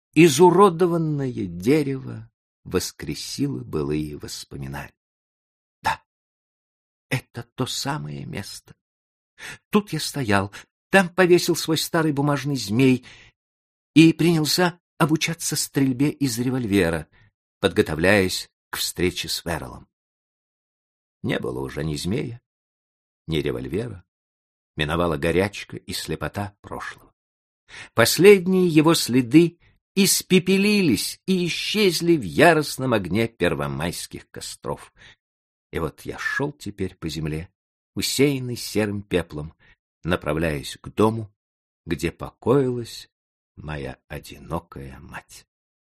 изуродованное дерево воскресило былые воспоминания. Да, это то самое место. Тут я стоял, там повесил свой старый бумажный змей и принялся обучаться стрельбе из револьвера, подготовляясь к встрече с Веррелом. Не было уже ни змея, ни револьвера, миновала горячка и слепота прошлого. Последние его следы испепелились и исчезли в яростном огне первомайских костров. И вот я шел теперь по земле, усеянный серым пеплом, направляясь к дому, где покоилась моя одинокая мать.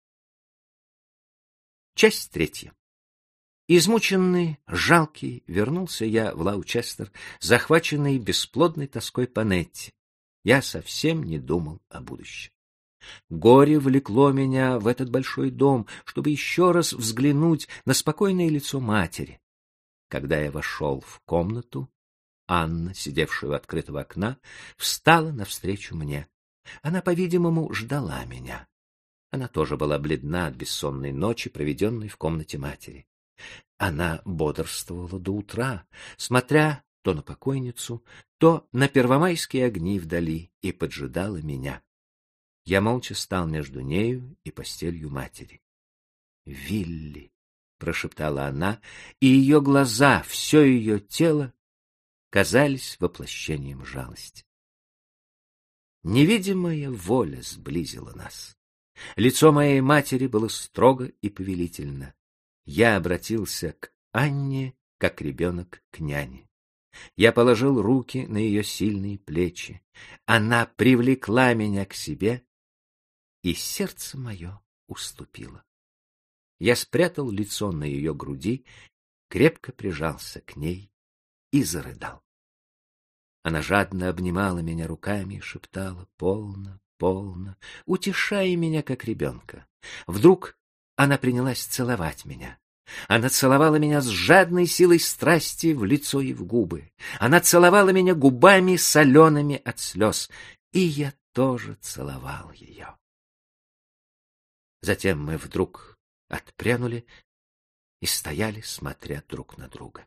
Часть 3. Измученный, жалкий, вернулся я в Лаучестер, захваченный бесплодной тоской по Нетти. Я совсем не думал о будущем. Горе влекло меня в этот большой дом, чтобы еще раз взглянуть на спокойное лицо матери. Когда я вошел в комнату, Анна, сидевшая у открытого окна, встала навстречу мне. Она, по-видимому, ждала меня. Она тоже была бледна от бессонной ночи, проведенной в комнате матери. Она бодрствовала до утра, смотря то на покойницу, то на первомайские огни вдали, и поджидала меня. Я молча стал между нею и постелью матери. «Вилли!» — прошептала она, и ее глаза, все ее тело казались воплощением жалости. Невидимая воля сблизила нас. Лицо моей матери было строго и повелительно. Я обратился к Анне, как ребенок к няне. Я положил руки на ее сильные плечи. Она привлекла меня к себе, и сердце мое уступило. Я спрятал лицо на ее груди, крепко прижался к ней и зарыдал. Она жадно обнимала меня руками и шептала: «Полно, полно», утешая меня, как ребенка. Вдруг она принялась целовать меня. Она целовала меня с жадной силой страсти в лицо и в губы. Она целовала меня губами, солеными от слез, и я тоже целовал ее. Затем мы вдруг отпрянули и стояли, смотря друг на друга.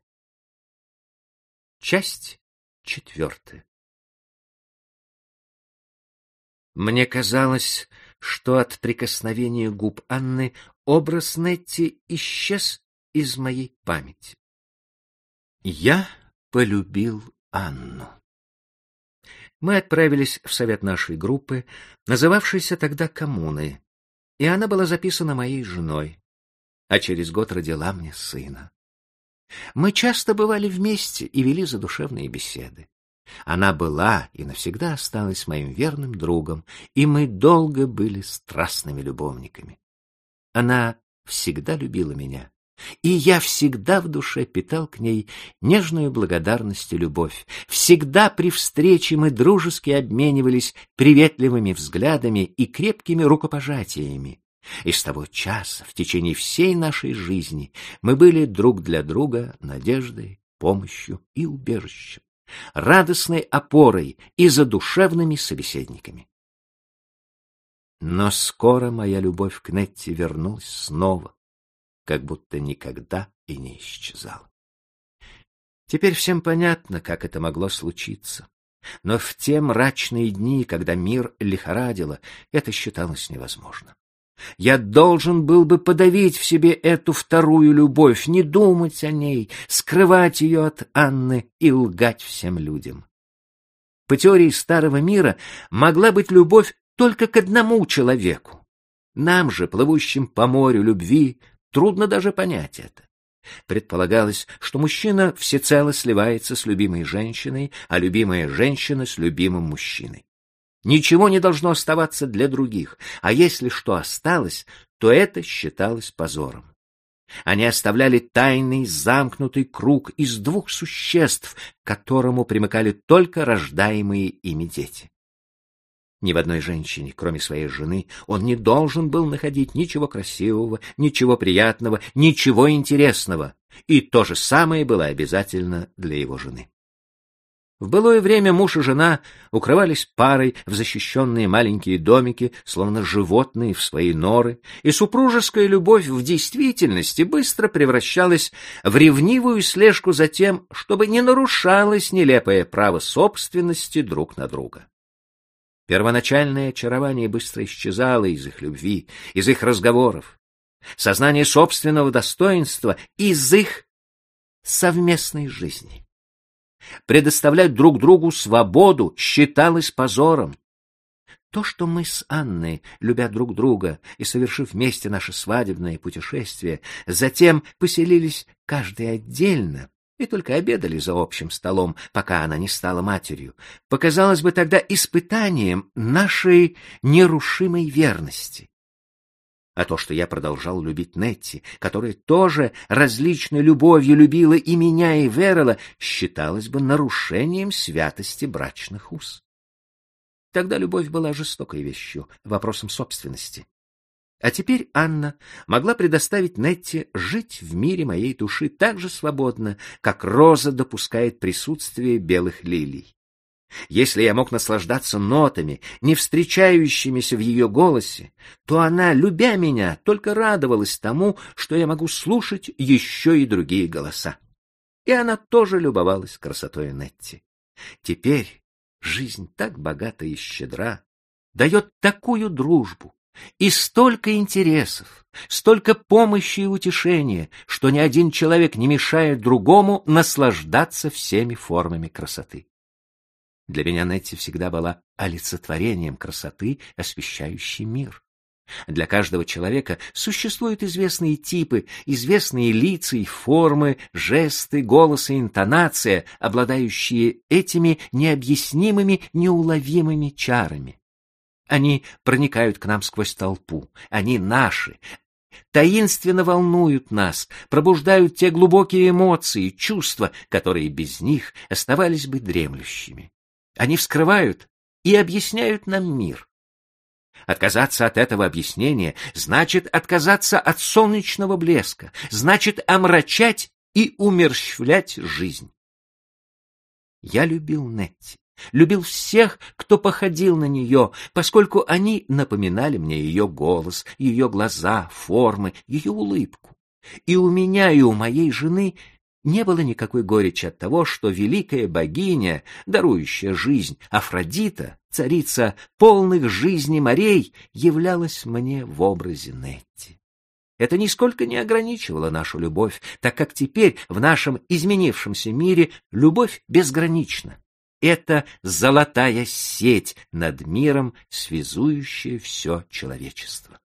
Часть 4. Мне казалось, что от прикосновения губ Анны образ Нетти исчез из моей памяти. Я полюбил Анну. Мы отправились в совет нашей группы, называвшейся тогда коммуной, и она была записана моей женой, а через год родила мне сына. Мы часто бывали вместе и вели задушевные беседы. Она была и навсегда осталась моим верным другом, и мы долго были страстными любовниками. Она всегда любила меня, и я всегда в душе питал к ней нежную благодарность и любовь. Всегда при встрече мы дружески обменивались приветливыми взглядами и крепкими рукопожатиями. И с того часа, в течение всей нашей жизни, мы были друг для друга надеждой, помощью и убежищем, радостной опорой и задушевными собеседниками. Но скоро моя любовь к Нетти вернулась снова, как будто никогда и не исчезала. Теперь всем понятно, как это могло случиться. Но в те мрачные дни, когда мир лихорадило, это считалось невозможным. Я должен был бы подавить в себе эту вторую любовь, не думать о ней, скрывать ее от Анны и лгать всем людям. По теории старого мира могла быть любовь только к одному человеку. Нам же, плывущим по морю любви, трудно даже понять это. Предполагалось, что мужчина всецело сливается с любимой женщиной, а любимая женщина с любимым мужчиной. Ничего не должно оставаться для других, а если что осталось, то это считалось позором. Они оставляли тайный замкнутый круг из двух существ, к которому примыкали только рождаемые ими дети. Ни в одной женщине, кроме своей жены, он не должен был находить ничего красивого, ничего приятного, ничего интересного, и то же самое было обязательно для его жены. В былое время муж и жена укрывались парой в защищенные маленькие домики, словно животные в свои норы, и супружеская любовь в действительности быстро превращалась в ревнивую слежку за тем, чтобы не нарушалось нелепое право собственности друг на друга. Первоначальное очарование быстро исчезало из их любви, из их разговоров, сознание собственного достоинства из их совместной жизни. Предоставлять друг другу свободу считалось позором. То, что мы с Анной, любя друг друга и совершив вместе наше свадебное путешествие, затем поселились каждый отдельно и только обедали за общим столом, пока она не стала матерью, показалось бы тогда испытанием нашей нерушимой верности. А то, что я продолжал любить Нетти, которая тоже различной любовью любила и меня, и Веррелла, считалось бы нарушением святости брачных уз. Тогда любовь была жестокой вещью, вопросом собственности. А теперь Анна могла предоставить Нетти жить в мире моей души так же свободно, как роза допускает присутствие белых лилий. Если я мог наслаждаться нотами, не встречающимися в ее голосе, то она, любя меня, только радовалась тому, что я могу слушать еще и другие голоса. И она тоже любовалась красотой Нетти. Теперь жизнь так богата и щедра, дает такую дружбу и столько интересов, столько помощи и утешения, что ни один человек не мешает другому наслаждаться всеми формами красоты. Для меня Нетти всегда была олицетворением красоты, освещающей мир. Для каждого человека существуют известные типы, известные лица и формы, жесты, голос и интонация, обладающие этими необъяснимыми, неуловимыми чарами. Они проникают к нам сквозь толпу, они наши, таинственно волнуют нас, пробуждают те глубокие эмоции, чувства, которые без них оставались бы дремлющими. Они вскрывают и объясняют нам мир. Отказаться от этого объяснения значит отказаться от солнечного блеска, значит омрачать и умерщвлять жизнь. Я любил Нетти, любил всех, кто походил на нее, поскольку они напоминали мне ее голос, ее глаза, формы, ее улыбку. И у меня, и у моей жены не было никакой горечи от того, что великая богиня, дарующая жизнь, Афродита, царица полных жизни морей, являлась мне в образе Нетти. Это нисколько не ограничивало нашу любовь, так как теперь в нашем изменившемся мире любовь безгранична. Это золотая сеть над миром, связующая все человечество.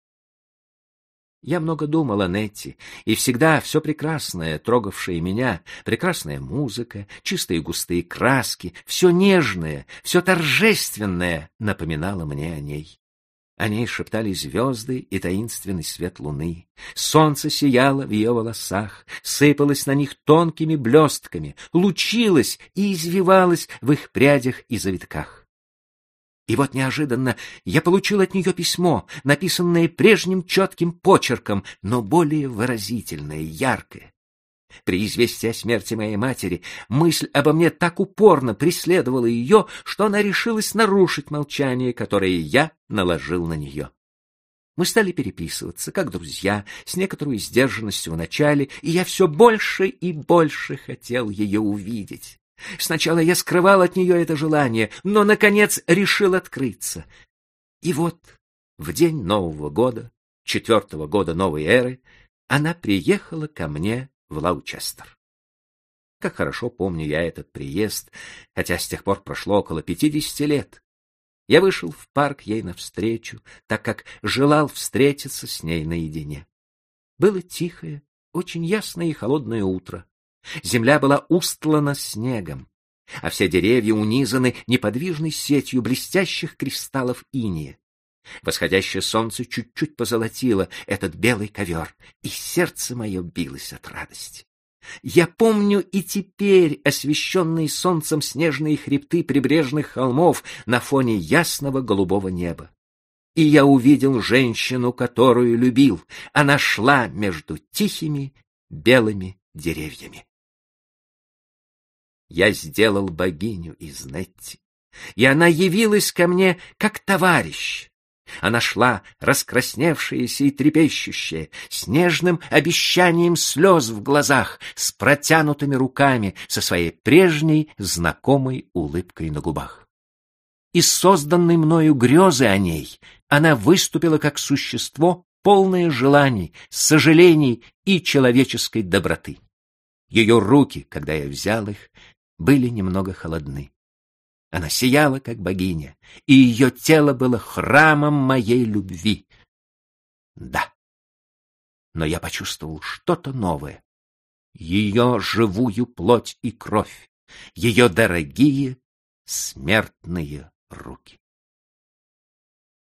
Я много думал о Нетти, и всегда все прекрасное, трогавшее меня, прекрасная музыка, чистые густые краски, все нежное, все торжественное напоминало мне о ней. О ней шептали звезды и таинственный свет луны. Солнце сияло в ее волосах, сыпалось на них тонкими блестками, лучилось и извивалось в их прядях и завитках. И вот неожиданно я получил от нее письмо, написанное прежним четким почерком, но более выразительное, яркое. При известии о смерти моей матери мысль обо мне так упорно преследовала ее, что она решилась нарушить молчание, которое я наложил на нее. Мы стали переписываться, как друзья, с некоторой сдержанностью вначале, и я все больше и больше хотел ее увидеть. Сначала я скрывал от нее это желание, но, наконец, решил открыться. И вот, в день Нового года, 4-го года новой эры, она приехала ко мне в Лаучестер. Как хорошо помню я этот приезд, хотя с тех пор прошло около 50 лет. Я вышел в парк ей навстречу, так как желал встретиться с ней наедине. Было тихое, очень ясное и холодное утро. Земля была устлана снегом, а все деревья унизаны неподвижной сетью блестящих кристаллов инея. Восходящее солнце чуть-чуть позолотило этот белый ковер, и сердце мое билось от радости. Я помню и теперь освещенные солнцем снежные хребты прибрежных холмов на фоне ясного голубого неба. И я увидел женщину, которую любил. Она шла между тихими белыми деревьями. я сделал богиню из Нетти, и она явилась ко мне как товарищ. Она шла, раскрасневшаяся и трепещущая, с нежным обещанием слез в глазах, с протянутыми руками, со своей прежней знакомой улыбкой на губах. Из созданной мною грезы о ней она выступила как существо, полное желаний, сожалений и человеческой доброты. Ее руки, когда я взял их, были немного холодны. Она сияла, как богиня, и ее тело было храмом моей любви. Да, но я почувствовал что-то новое. Ее живую плоть и кровь, ее дорогие смертные руки.